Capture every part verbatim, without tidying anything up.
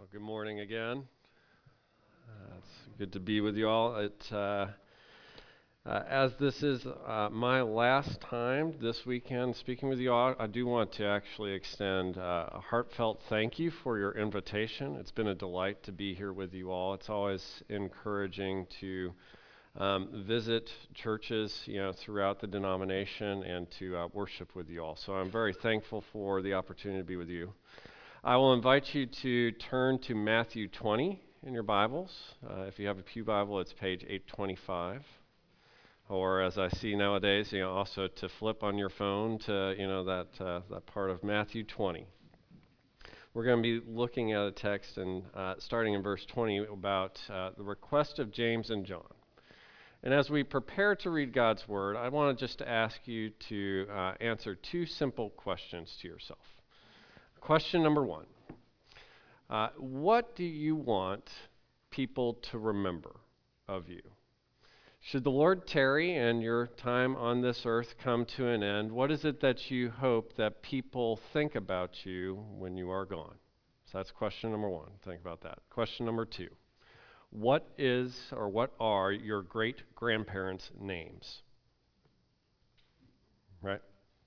Well, good morning again. Uh, it's good to be with you all. It, uh, uh, as this is uh, my last time this weekend speaking with you all, I do want to actually extend uh, a heartfelt thank you for your invitation. It's been a delight to be here with you all. It's always encouraging to um, visit churches, you know, throughout the denomination and to uh, worship with you all. So I'm very thankful for the opportunity to be with you. I will invite you to turn to Matthew twenty in your Bibles. Uh, if you have a pew Bible, it's page eight twenty-five. Or as I see nowadays, you know, also to flip on your phone to, you know, that uh, that part of Matthew twenty. We're going to be looking at a text and uh, starting in verse twenty about uh, the request of James and John. And as we prepare to read God's word, I want to just ask you to uh, answer two simple questions to yourself. Question number one. Uh, what do you want people to remember of you? Should the Lord tarry and your time on this earth come to an end, what is it that you hope that people think about you when you are gone? So that's question number one. Think about that. Question number two. What is or what are your great-grandparents' names? Right?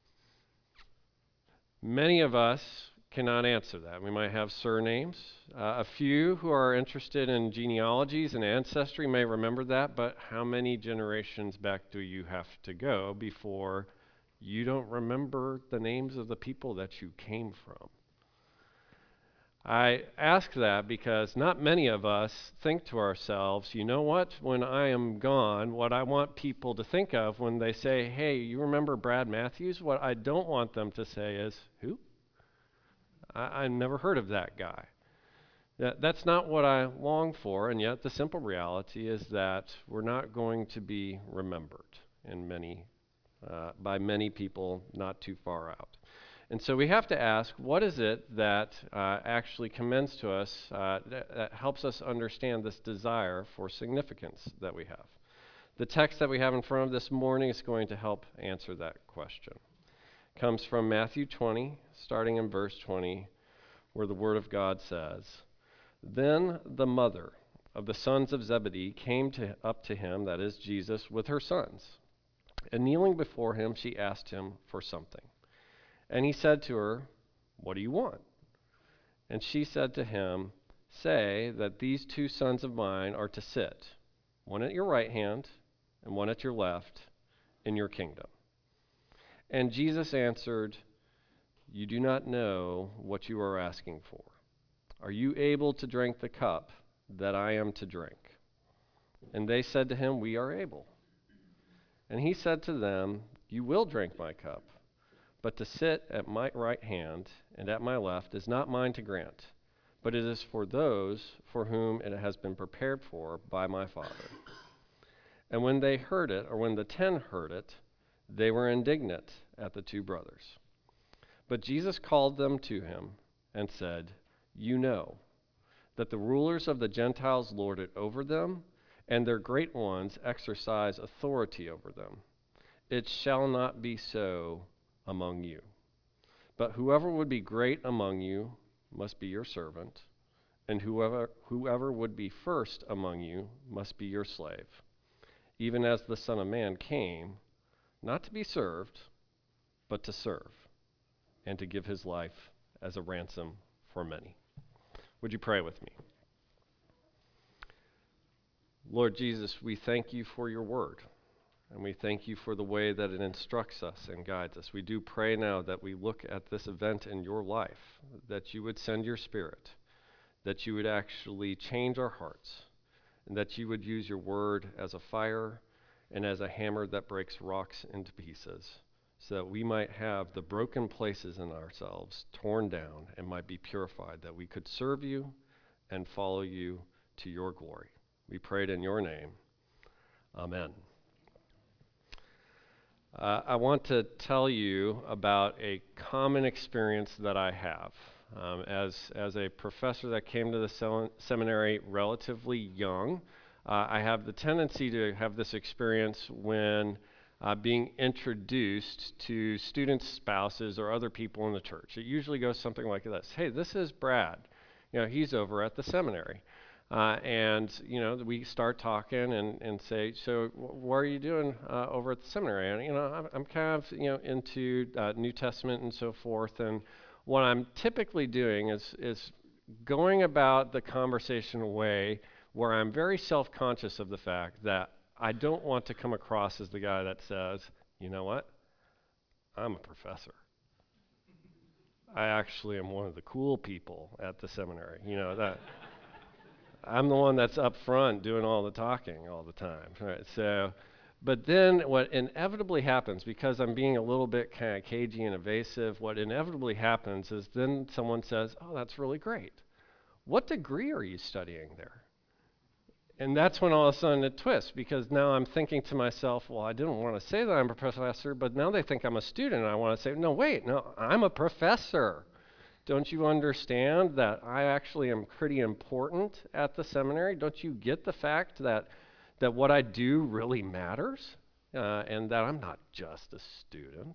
Many of us cannot answer that. We might have surnames. Uh, a few who are interested in genealogies and ancestry may remember that, but how many generations back do you have to go before you don't remember the names of the people that you came from? I ask that because not many of us think to ourselves, you know what, when I am gone, what I want people to think of when they say, hey, you remember Brad Matthews? What I don't want them to say is, who? I, I never heard of that guy. That, that's not what I long for, and yet the simple reality is that we're not going to be remembered in many, uh, by many people not too far out. And so we have to ask, what is it that uh, actually commends to us, uh, that, that helps us understand this desire for significance that we have? The text that we have in front of this morning is going to help answer that question. It comes from Matthew twenty, starting in verse twenty, where the Word of God says, Then the mother of the sons of Zebedee came to, up to him, that is Jesus, with her sons. And kneeling before him, she asked him for something. And he said to her, What do you want? And she said to him, Say that these two sons of mine are to sit, one at your right hand and one at your left, in your kingdom. And Jesus answered, You do not know what you are asking for. Are you able to drink the cup that I am to drink? And they said to him, We are able. And he said to them, You will drink my cup. But to sit at my right hand and at my left is not mine to grant, but it is for those for whom it has been prepared for by my Father. And when they heard it, or when the ten heard it, they were indignant at the two brothers. But Jesus called them to him and said, You know that the rulers of the Gentiles lord it over them, and their great ones exercise authority over them. It shall not be so among you. But whoever would be great among you must be your servant, and whoever whoever would be first among you must be your slave, even as the Son of Man came, not to be served, but to serve, and to give his life as a ransom for many. Would you pray with me? Lord Jesus, we thank you for your word. And we thank you for the way that it instructs us and guides us. We do pray now that we look at this event in your life, that you would send your Spirit, that you would actually change our hearts, and that you would use your word as a fire and as a hammer that breaks rocks into pieces, so that we might have the broken places in ourselves torn down and might be purified, that we could serve you and follow you to your glory. We pray it in your name. Amen. Uh, I want to tell you about a common experience that I have. Um, as, as a professor that came to the sel- seminary relatively young, uh, I have the tendency to have this experience when uh, being introduced to students' spouses or other people in the church. It usually goes something like this. Hey, this is Brad. You know, he's over at the seminary. Uh, and, you know, we start talking and, and say, so what are you doing uh, over at the seminary? And, you know, I'm, I'm kind of, you know, into uh, New Testament and so forth. And what I'm typically doing is, is going about the conversation in a way where I'm very self-conscious of the fact that I don't want to come across as the guy that says, you know what, I'm a professor. I actually am one of the cool people at the seminary. You know, that I'm the one that's up front doing all the talking all the time. Right? So, but then what inevitably happens, because I'm being a little bit kind of cagey and evasive, what inevitably happens is then someone says, oh, that's really great. What degree are you studying there? And that's when all of a sudden it twists, because now I'm thinking to myself, well, I didn't want to say that I'm a professor, but now they think I'm a student, and I want to say, no, wait, no, I'm a professor. Don't you understand that I actually am pretty important at the seminary? Don't you get the fact that that what I do really matters, uh, and that I'm not just a student?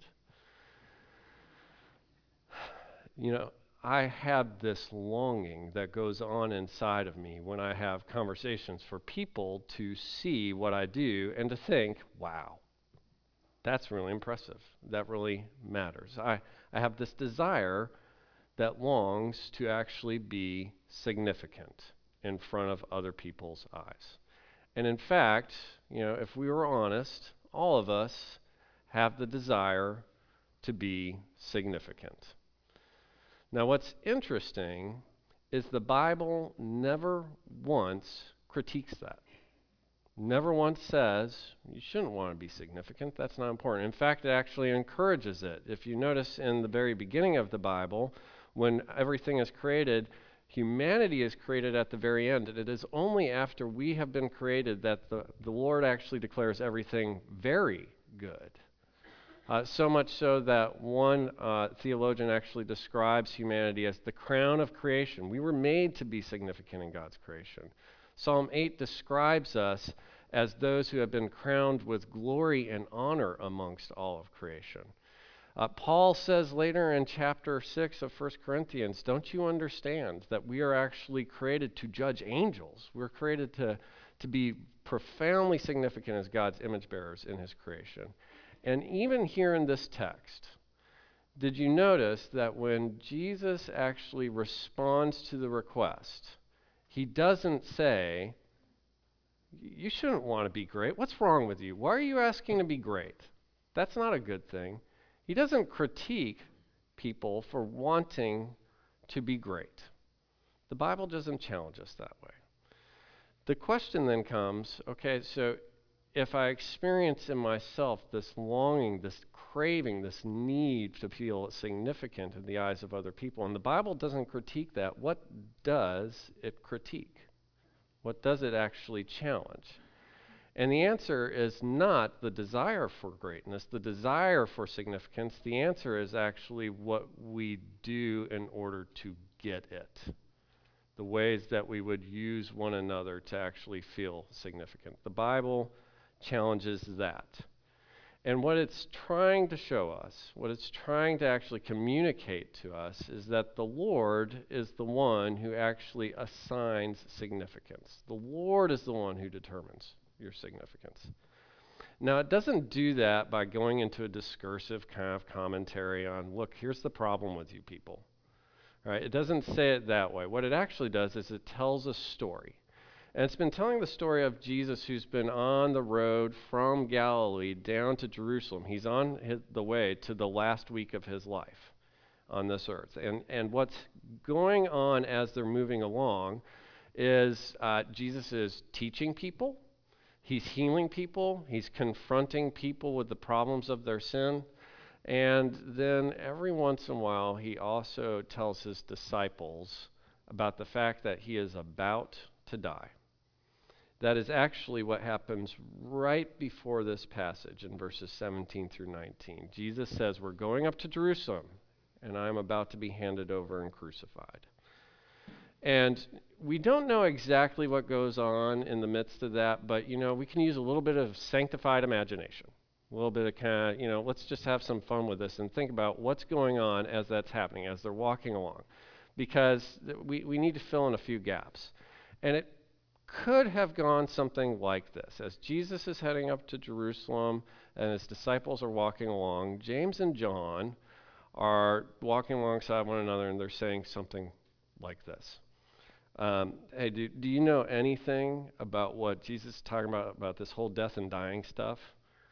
You know, I have this longing that goes on inside of me when I have conversations for people to see what I do and to think, wow, that's really impressive. That really matters. I, I have this desire that longs to actually be significant in front of other people's eyes. And in fact, you know, if we were honest, all of us have the desire to be significant. Now, what's interesting is the Bible never once critiques that. Never once says, you shouldn't want to be significant. That's not important. In fact, it actually encourages it. If you notice in the very beginning of the Bible, when everything is created, humanity is created at the very end. And it is only after we have been created that the, the Lord actually declares everything very good. Uh, so much so that one uh, theologian actually describes humanity as the crown of creation. We were made to be significant in God's creation. Psalm eight describes us as those who have been crowned with glory and honor amongst all of creation. Uh, Paul says later in chapter six of First Corinthians, don't you understand that we are actually created to judge angels? We're created to, to be profoundly significant as God's image bearers in his creation. And even here in this text, did you notice that when Jesus actually responds to the request, he doesn't say, you shouldn't want to be great. What's wrong with you? Why are you asking to be great? That's not a good thing. He doesn't critique people for wanting to be great. The Bible doesn't challenge us that way. The question then comes, okay, so if I experience in myself this longing, this craving, this need to feel significant in the eyes of other people, and the Bible doesn't critique that, what does it critique? What does it actually challenge? And the answer is not the desire for greatness, the desire for significance. The answer is actually what we do in order to get it. The ways that we would use one another to actually feel significant. The Bible challenges that. And what it's trying to show us, what it's trying to actually communicate to us, is that the Lord is the one who actually assigns significance. The Lord is the one who determines your significance. Now, it doesn't do that by going into a discursive kind of commentary on, look, here's the problem with you people. Right? It doesn't say it that way. What it actually does is it tells a story. And it's been telling the story of Jesus who's been on the road from Galilee down to Jerusalem. He's on his, the way to the last week of his life on this earth. And, and what's going on as they're moving along is uh, Jesus is teaching people. He's healing people. He's confronting people with the problems of their sin. And then every once in a while, he also tells his disciples about the fact that he is about to die. That is actually what happens right before this passage in verses seventeen through nineteen. Jesus says, we're going up to Jerusalem, and I'm about to be handed over and crucified. And we don't know exactly what goes on in the midst of that, but, you know, we can use a little bit of sanctified imagination. A little bit of kind of, you know, let's just have some fun with this and think about what's going on as that's happening, as they're walking along. because th- we, we need to fill in a few gaps. And it could have gone something like this. As Jesus is heading up to Jerusalem and his disciples are walking along, James and John are walking alongside one another and they're saying something like this. Um, hey, do, do you know anything about what Jesus is talking about, about this whole death and dying stuff?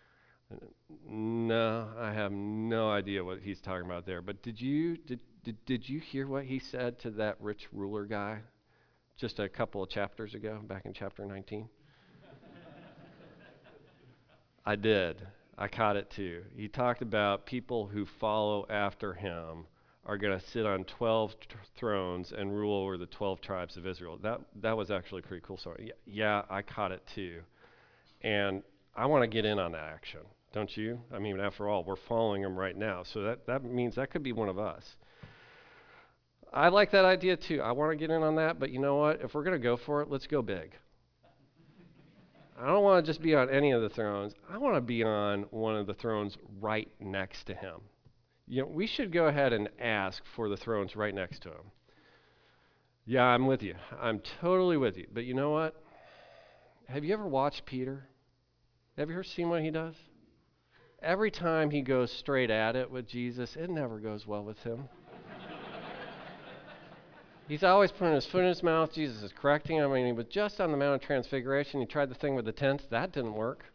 No, I have no idea what he's talking about there. But did you did, did, did you hear what he said to that rich ruler guy just a couple of chapters ago, back in chapter nineteen? I did. I caught it too. He talked about people who follow after him are going to sit on twelve t- thrones and rule over the twelve tribes of Israel. That that was actually a pretty cool story. Yeah, yeah, I caught it too. And I want to get in on that action, don't you? I mean, after all, we're following him right now. So that, that means that could be one of us. I like that idea too. I want to get in on that, but you know what? If we're going to go for it, let's go big. I don't want to just be on any of the thrones. I want to be on one of the thrones right next to him. You know, we should go ahead and ask for the thrones right next to him. Yeah, I'm with you. I'm totally with you. But you know what? Have you ever watched Peter? Have you ever seen what he does? Every time he goes straight at it with Jesus, it never goes well with him. He's always putting his foot in his mouth. Jesus is correcting him. I mean, he was just on the Mount of Transfiguration. He tried the thing with the tents. That didn't work.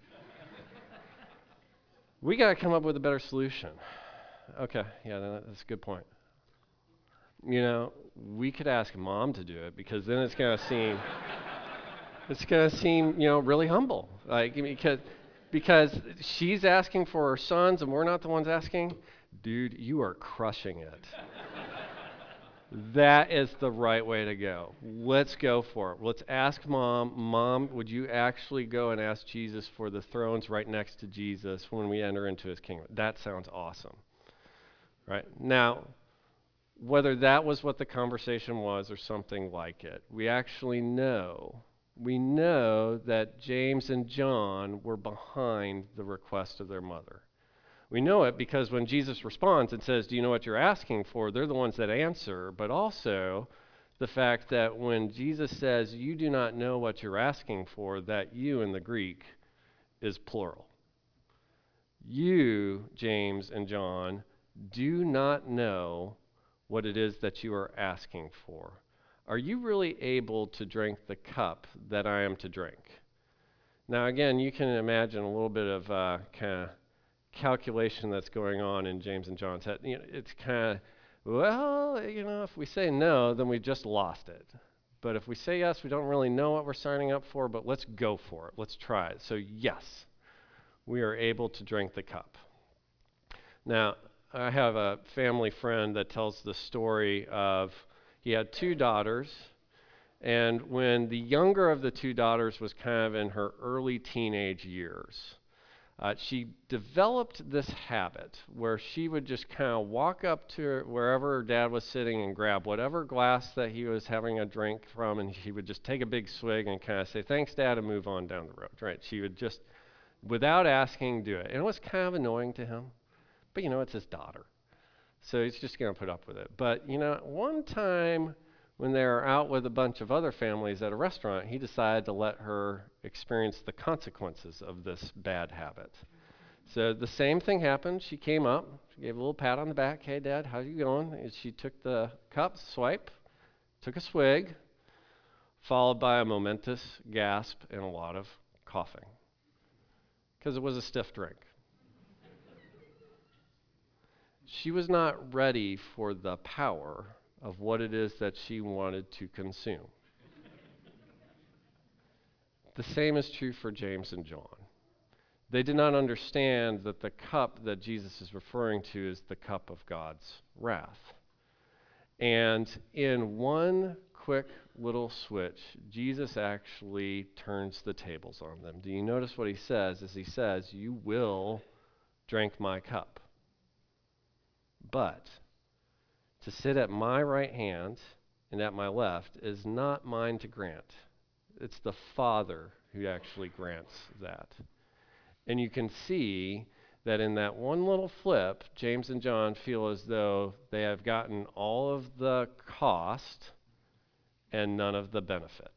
We got to come up with a better solution. Okay, yeah, that's a good point. You know, we could ask mom to do it because then it's going to seem, it's going to seem, you know, really humble. Like, because, because she's asking for her sons and we're not the ones asking. Dude, you are crushing it. That is the right way to go. Let's go for it. Let's ask mom, Mom, would you actually go and ask Jesus for the thrones right next to Jesus when we enter into his kingdom? That sounds awesome. Right? Now, whether that was what the conversation was or something like it, we actually know, we know that James and John were behind the request of their mother. We know it because when Jesus responds and says, do you know what you're asking for? They're the ones that answer, but also the fact that when Jesus says, you do not know what you're asking for, that you in the Greek is plural. You, James and John, do not know what it is that you are asking for. Are you really able to drink the cup that I am to drink? Now, again, you can imagine a little bit of uh, kind of calculation that's going on in James and John's head. You know, it's kind of, well, you know, if we say no, then we just lost it. But if we say yes, we don't really know what we're signing up for, but let's go for it. Let's try it. So yes, we are able to drink the cup. Now, I have a family friend that tells the story of he had two daughters, and when the younger of the two daughters was kind of in her early teenage years, Uh, she developed this habit where she would just kind of walk up to wherever her dad was sitting and grab whatever glass that he was having a drink from, and she would just take a big swig and kind of say, thanks, Dad, and move on down the road, right? She would just, without asking, do it. And it was kind of annoying to him, but, you know, it's his daughter. So he's just going to put up with it. But, you know, one time when they were out with a bunch of other families at a restaurant, he decided to let her experience the consequences of this bad habit. So the same thing happened. She came up, she gave a little pat on the back. Hey, Dad, how you going? And she took the cup, swipe, took a swig, followed by a momentous gasp and a lot of coughing, because it was a stiff drink. She was not ready for the power of what it is that she wanted to consume. The same is true for James and John. They did not understand that the cup that Jesus is referring to is the cup of God's wrath. And in one quick little switch, Jesus actually turns the tables on them. Do you notice what he says? As he says, you will drink my cup. But to sit at my right hand and at my left is not mine to grant. It's the Father who actually grants that. And you can see that in that one little flip, James and John feel as though they have gotten all of the cost and none of the benefit.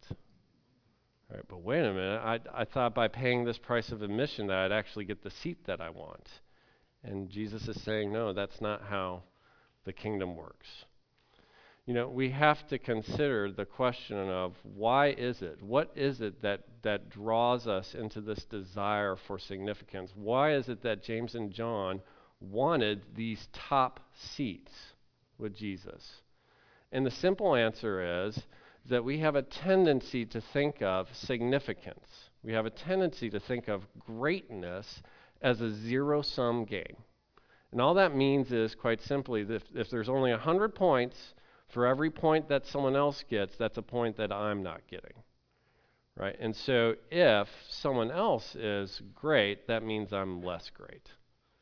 All right, but wait a minute, I, I thought by paying this price of admission that I'd actually get the seat that I want. And Jesus is saying, no, that's not how the kingdom works. You know, we have to consider the question of why is it? What is it that, that draws us into this desire for significance? Why is it that James and John wanted these top seats with Jesus? And the simple answer is that we have a tendency to think of significance. We have a tendency to think of greatness as a zero-sum game. And all that means is, quite simply, that if, if there's only one hundred points, for every point that someone else gets, that's a point that I'm not getting, right? And so if someone else is great, that means I'm less great.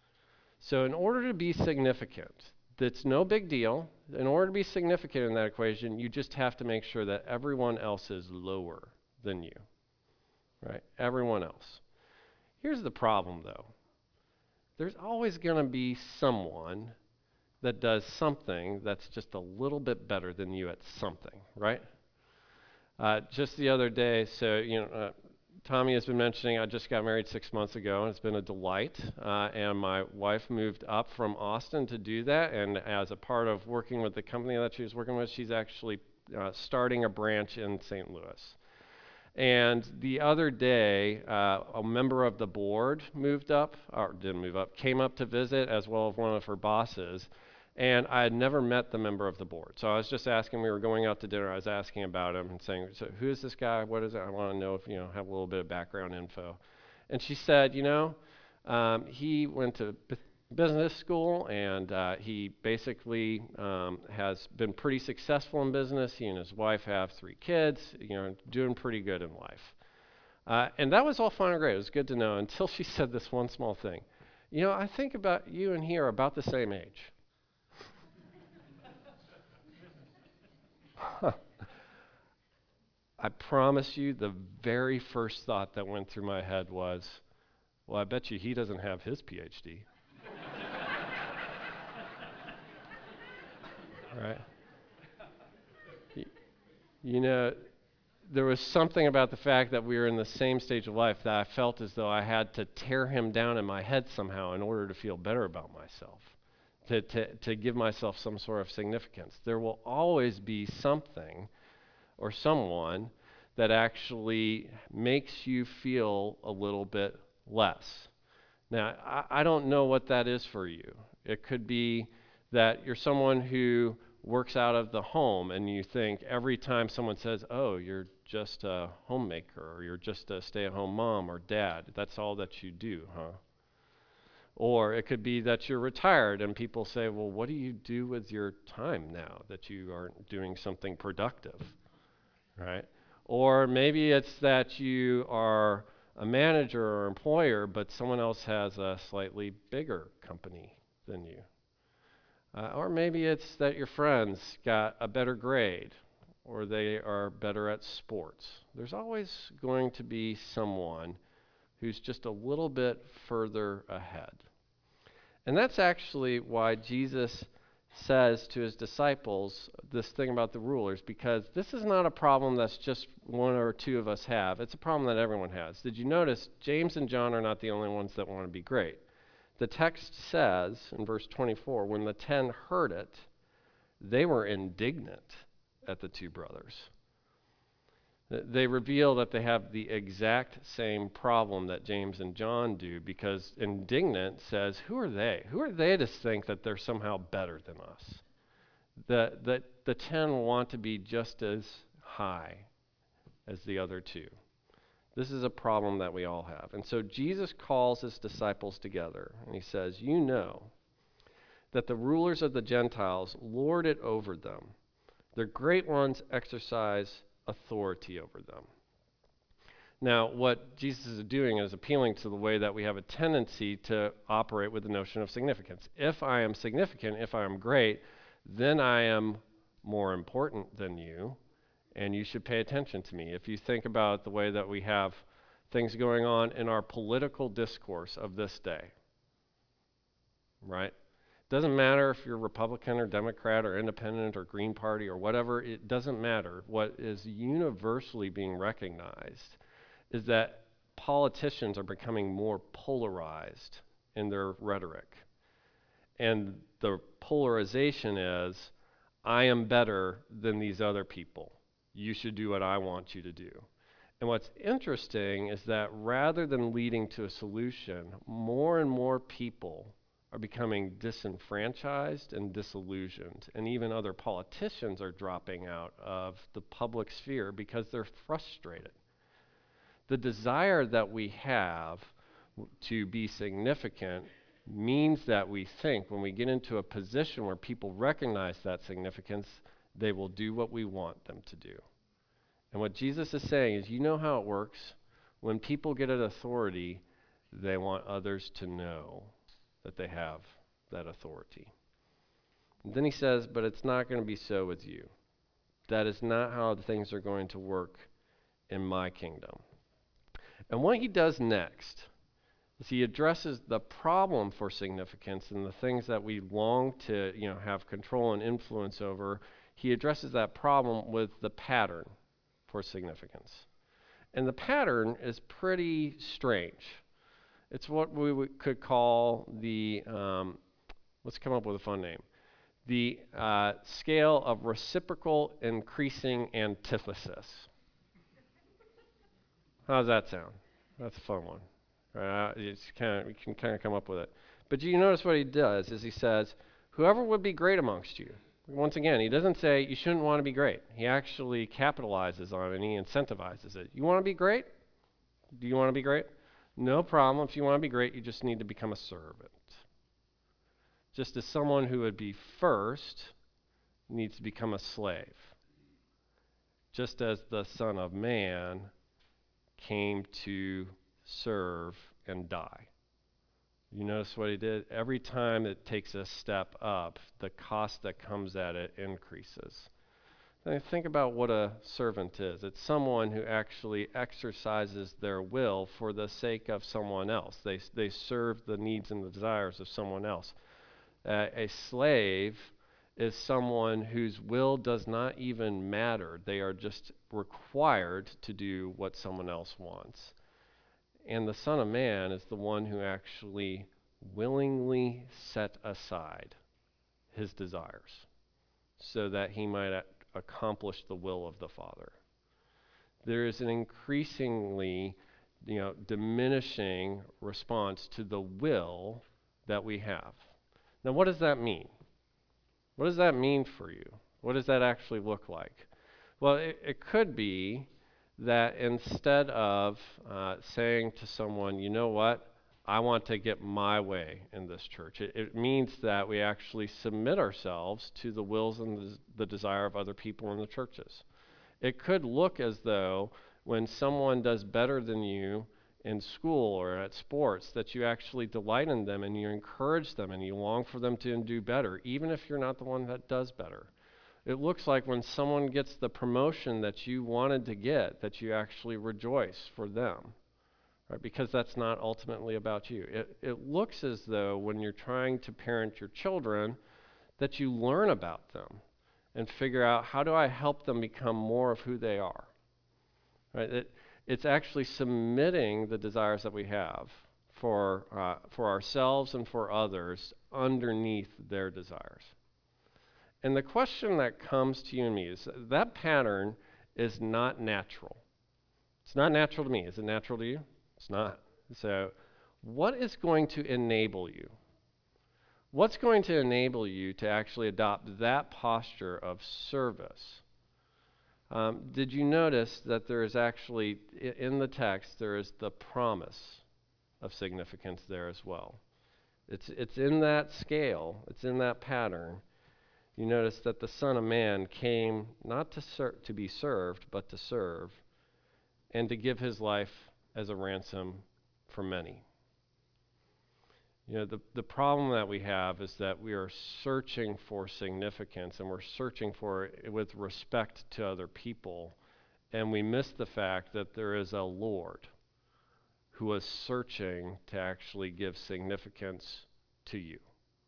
So in order to be significant, that's no big deal. In order to be significant in that equation, you just have to make sure that everyone else is lower than you, right? Everyone else. Here's the problem, though. There's always going to be someone that does something that's just a little bit better than you at something, right? Uh, just the other day, so, you know, uh, Tommy has been mentioning I just got married six months ago, and it's been a delight. Uh, and my wife moved up from Austin to do that, and as a part of working with the company that she was working with, she's actually uh, starting a branch in Saint Louis. And the other day, uh, a member of the board moved up, or didn't move up, came up to visit, as well as one of her bosses. And I had never met the member of the board. So I was just asking, we were going out to dinner, I was asking about him and saying, so who is this guy? What is it? I want to know if, you know, have a little bit of background info. And she said, you know, um, he went to b- business school, and uh, he basically um, has been pretty successful in business. He and his wife have three kids, you know, doing pretty good in life. Uh, and that was all fine and great. It was good to know until she said this one small thing. You know, I think about you and he are about the same age. I promise you, the very first thought that went through my head was, well, I bet you he doesn't have his P H D. Right? You, you know, there was something about the fact that we were in the same stage of life that I felt as though I had to tear him down in my head somehow in order to feel better about myself, to, to, to give myself some sort of significance. There will always be something or someone that actually makes you feel a little bit less. Now, I, I don't know what that is for you. It could be that you're someone who works out of the home and you think every time someone says, oh, you're just a homemaker, or you're just a stay-at-home mom or dad, that's all that you do, huh? Or it could be that you're retired and people say, well, what do you do with your time now that you aren't doing something productive? Right? Or maybe it's that you are a manager or employer, but someone else has a slightly bigger company than you. Uh, or maybe it's that your friends got a better grade, or they are better at sports. There's always going to be someone who's just a little bit further ahead. And that's actually why Jesus says to his disciples this thing about the rulers, because this is not a problem that's just one or two of us have. It's a problem that everyone has. Did you notice James and John are not the only ones that want to be great? The text says in verse twenty-four, when the ten heard it, they were indignant at the two brothers. They reveal that they have the exact same problem that James and John do, because indignant says, who are they? Who are they to think that they're somehow better than us? The, the, the ten want to be just as high as the other two. This is a problem that we all have. And so Jesus calls his disciples together, and he says, you know that the rulers of the Gentiles lord it over them. Their great ones exercise authority over them. Now, what Jesus is doing is appealing to the way that we have a tendency to operate with the notion of significance. If I am significant, if I am great, then I am more important than you, and you should pay attention to me. If you think about the way that we have things going on in our political discourse of this day, right? Doesn't matter if you're Republican or Democrat or Independent or Green Party or whatever, it doesn't matter. What is universally being recognized is that politicians are becoming more polarized in their rhetoric. And the polarization is, I am better than these other people. You should do what I want you to do. And what's interesting is that rather than leading to a solution, more and more people are becoming disenfranchised and disillusioned. And even other politicians are dropping out of the public sphere because they're frustrated. The desire that we have to be significant means that we think when we get into a position where people recognize that significance, they will do what we want them to do. And what Jesus is saying is, you know how it works. When people get an authority, they want others to know that they have that authority. And then he says, but it's not going to be so with you. That is not how things are going to work in my kingdom. And what he does next is he addresses the problem for significance and the things that we long to, you know, have control and influence over. He addresses that problem with the pattern for significance. And the pattern is pretty strange. It's what we would, could call the, um, let's come up with a fun name, the uh, scale of reciprocal increasing antithesis. How does that sound? That's a fun one. Uh, it's kind of, you can kind of come up with it. But you notice what he does is he says, whoever would be great amongst you. Once again, he doesn't say you shouldn't want to be great. He actually capitalizes on it and he incentivizes it. You want to be great? Do you want to be great? No problem. If you want to be great, you just need to become a servant. Just as someone who would be first needs to become a slave. Just as the Son of Man came to serve and die. You notice what he did? Every time it takes a step up, the cost that comes at it increases. And think about what a servant is. It's someone who actually exercises their will for the sake of someone else. They, they serve the needs and the desires of someone else. Uh, a slave is someone whose will does not even matter. They are just required to do what someone else wants. And the Son of Man is the one who actually willingly set aside his desires so that he might a- accomplish the will of the Father. There is an increasingly, you know, diminishing response to the will that we have. Now, what does that mean? What does that mean for you? What does that actually look like? Well, it, it could be that instead of uh, saying to someone, you know what, I want to get my way in this church, it, it means that we actually submit ourselves to the wills and the, the desire of other people in the churches. It could look as though when someone does better than you in school or at sports, that you actually delight in them and you encourage them and you long for them to do better, even if you're not the one that does better. It looks like when someone gets the promotion that you wanted to get, that you actually rejoice for them, right? Because that's not ultimately about you. It, it looks as though when you're trying to parent your children, that you learn about them and figure out, how do I help them become more of who they are, right? It, it's actually submitting the desires that we have for, uh, for ourselves and for others underneath their desires. And the question that comes to you and me is, that pattern is not natural. It's not natural to me. Is it natural to you? It's not. So what is going to enable you? What's going to enable you to actually adopt that posture of service? Um, did you notice that there is actually, in the text, there is the promise of significance there as well? It's, it's in that scale, it's in that pattern. You notice that the Son of Man came not to ser- to be served, but to serve, and to give his life as a ransom for many. You know, the, the problem that we have is that we are searching for significance, and we're searching for it with respect to other people, and we miss the fact that there is a Lord who is searching to actually give significance to you.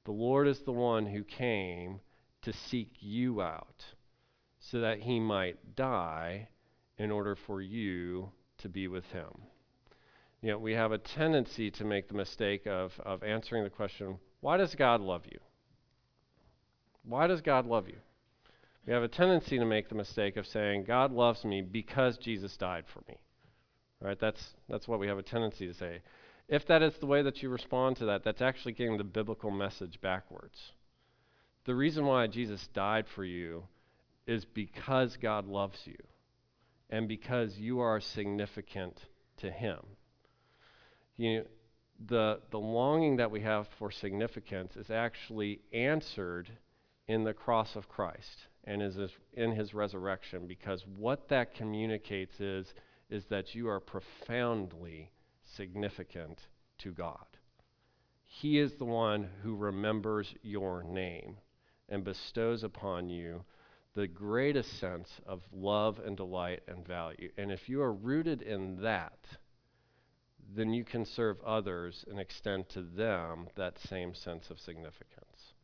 The Lord is the one who came to seek you out so that he might die in order for you to be with him. You know, we have a tendency to make the mistake of, of answering the question, why does God love you? Why does God love you? We have a tendency to make the mistake of saying, God loves me because Jesus died for me. Right? That's that's what we have a tendency to say. If that is the way that you respond to that, that's actually getting the biblical message backwards. The reason why Jesus died for you is because God loves you and because you are significant to him. You know, the the longing that we have for significance is actually answered in the cross of Christ and is in his resurrection, because what that communicates is is that you are profoundly significant to God. He is the one who remembers your name and bestows upon you the greatest sense of love and delight and value. And if you are rooted in that, then you can serve others and extend to them that same sense of significance.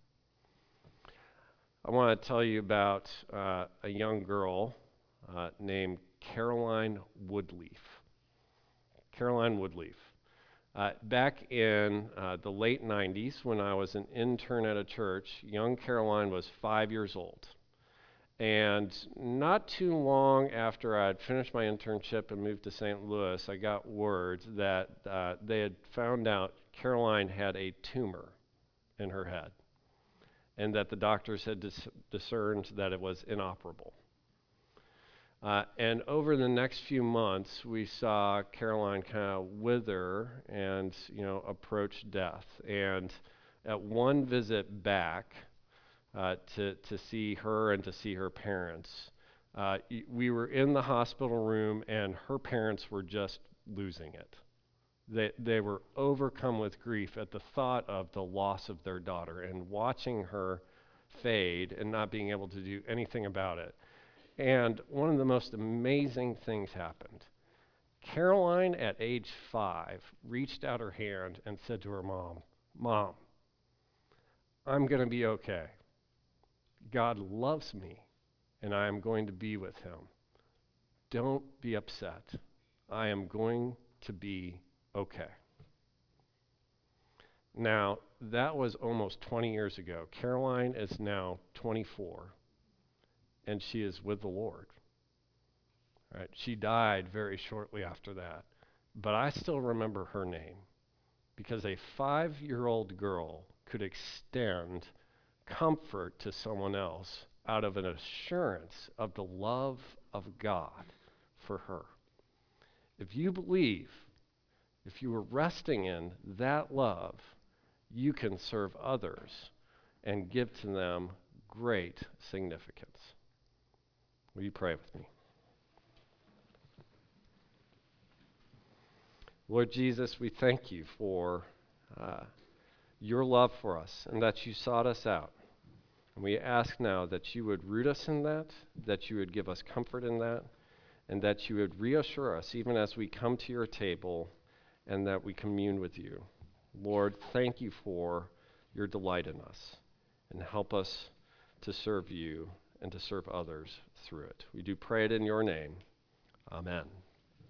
I want to tell you about uh, a young girl uh, named Caroline Woodleaf. Caroline Woodleaf. Uh, back in uh, the late nineties, when I was an intern at a church, young Caroline was five years old. And not too long after I had finished my internship and moved to Saint Louis, I got word that uh, they had found out Caroline had a tumor in her head, and that the doctors had dis- discerned that it was inoperable. Uh, and over the next few months, we saw Caroline kind of wither and, you know, approach death. And at one visit back uh, to to see her and to see her parents, uh, y- we were in the hospital room, and her parents were just losing it. They they were overcome with grief at the thought of the loss of their daughter and watching her fade and not being able to do anything about it. And one of the most amazing things happened. Caroline, at age five, reached out her hand and said to her mom, "Mom, I'm going to be okay. God loves me, and I am going to be with him. Don't be upset. I am going to be okay." Now, that was almost twenty years ago. Caroline is now twenty-four, and she is with the Lord. Right? She died very shortly after that, but I still remember her name because a five-year-old girl could extend comfort to someone else out of an assurance of the love of God for her. If you believe, if you are resting in that love, you can serve others and give to them great significance. Will you pray with me? Lord Jesus, we thank you for uh, your love for us and that you sought us out. And we ask now that you would root us in that, that you would give us comfort in that, and that you would reassure us even as we come to your table and that we commune with you. Lord, thank you for your delight in us, and help us to serve you and to serve others through it. We do pray it in your name. Amen.